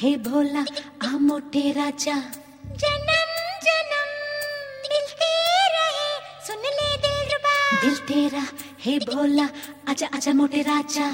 हे भोला आ मोटे राजा, जन्म जन्म मिलते रहे, सुन ले दिलरुबा। दिल तेरा हे भोला, आजा आजा मोटे राजा।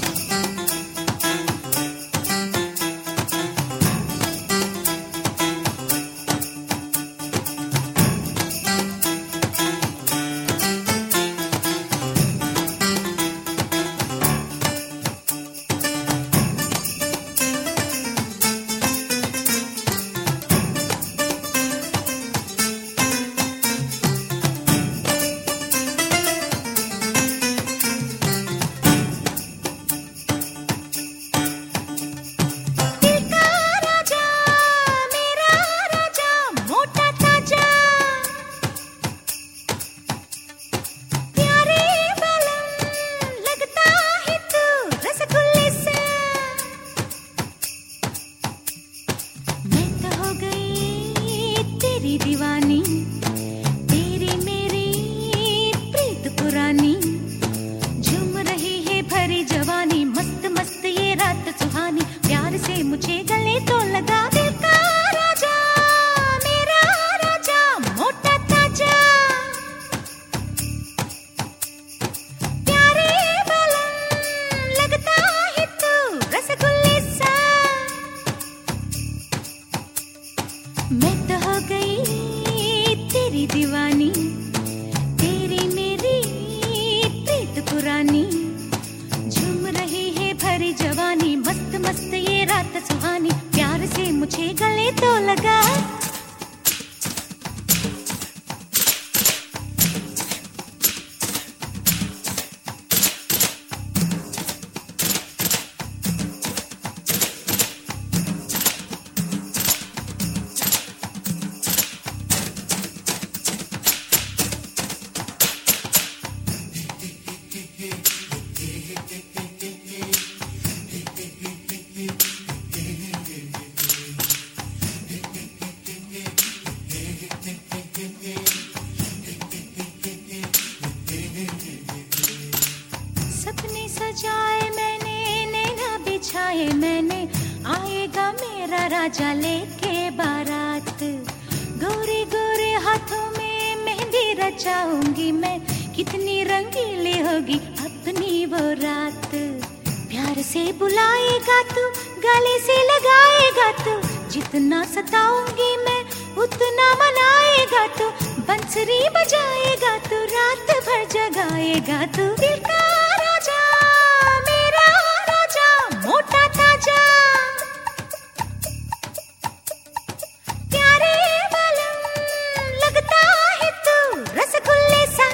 दीवानी तेरी मेरी प्रीत पुरानी, झूम रही है भरी जवानी, मस्त मस्त ये रात सुहानी, प्यार से मुझे गले तो लगा। दिल का राजा मेरा राजा, मोटा ताजा, प्यारे बलम लगता है तू रसगुल्ले सा। मैं तो हो गई तेरी दीवानी, तेरी मेरी प्रीत पुरानी, झूम रही है भरी जवानी, मस्त मस्त ये रात सुहानी, प्यार से मुझे गले तो लगा। सपने सजाए मैंने, नैना बिछाए मैंने, आएगा मेरा राजा लेके बारात। गोरे गोरे हाथों में मेहंदी रचाऊंगी मैं, कितनी रंगीली होगी अपनी वो रात। प्यार से बुलाएगा तू, गले से लगाएगा तू, जितना सताऊंगी मैं उतना मनाएगा तू, बंसुरी बजाएगा तू, रात भर जगाएगा तू। दिल का राजा मेरा राजा, मोटा ताजा, प्यारे बलम लगता है तू रसगुल्ले सा।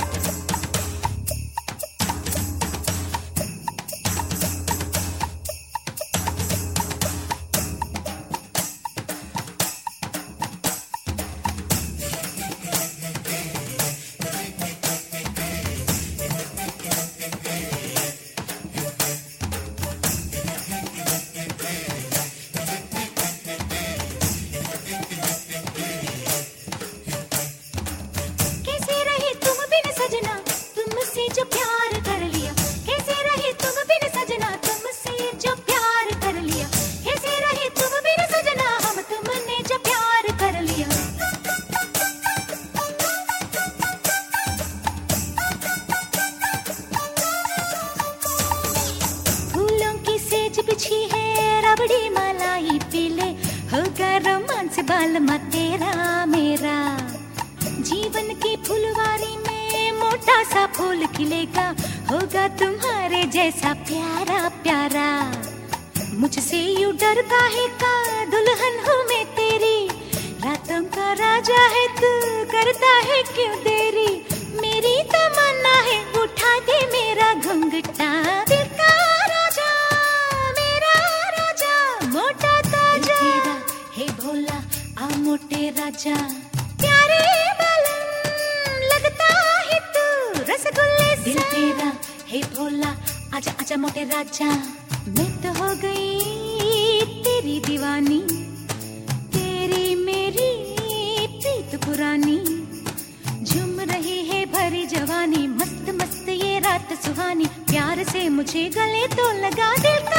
जो प्यार कर लिया, कैसे रहे तुम बिन सजना, तुमसे जो प्यार कर लिया, कैसे रहे तुम बिन सजना, हम तुमने जो प्यार कर लिया। फूलों की सेज बिछी है, रबड़ी मलाई पी ले, होगा रोमांस बालमा तेरा मेरा। जीवन की फुलवारी में मोटा सा फूल खिलेगा, होगा तुम्हारे जैसा प्यारा प्यारा। मुझसे यूं डर काहे का, दुल्हन हूँ मैं तेरी, रातों का राजा है तू, करता है क्यों देरी। मेरी तमन्ना है उठा दे मेरा घुंघटा। दिल का राजा मेरा राजा, मोटा ताजा, हे भोला आ मोटे राजा, प्यारे दिल तेरा हे भोला, आजा आजा मोटे राजा। मैं तो हो गई तेरी दीवानी, तेरी मेरी प्रीत पुरानी, झूम रही है भरी जवानी, मस्त मस्त ये रात सुहानी, प्यार से मुझे गले तो लगा। दिल